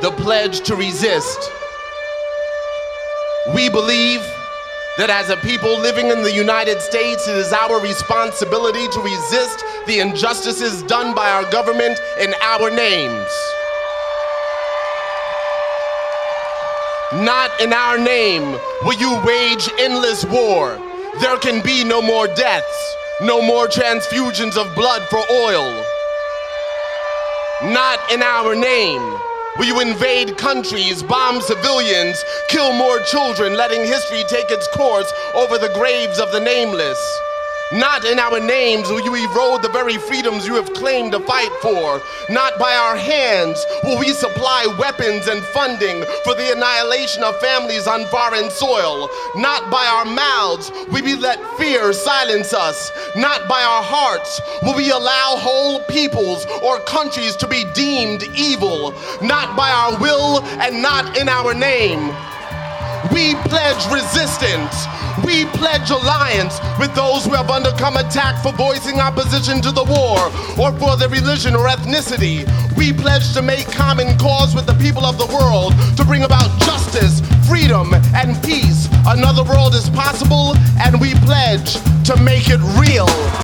the pledge to resist. We believe that as a people living in the United States, it is our responsibility to resist the injustices done by our government in our names. Not in our name will you wage endless war. There can be no more deaths, no more transfusions of blood for oil. Not in our name will you invade countries, bomb civilians, kill more children, letting history take its course over the graves of the nameless. Not in our names will you erode the very freedoms you have claimed to fight for. Not by our hands will we supply weapons and funding for the annihilation of families on foreign soil. Not by our mouths will we let fear silence us. Not by our hearts will we allow whole peoples or countries to be deemed evil. Not by our will and not in our name. We pledge resistance. We pledge alliance with those who have undergone attack for voicing opposition to the war or for their religion or ethnicity. We pledge to make common cause with the people of the world to bring about justice, freedom, and peace. Another world is possible, and we pledge to make it real.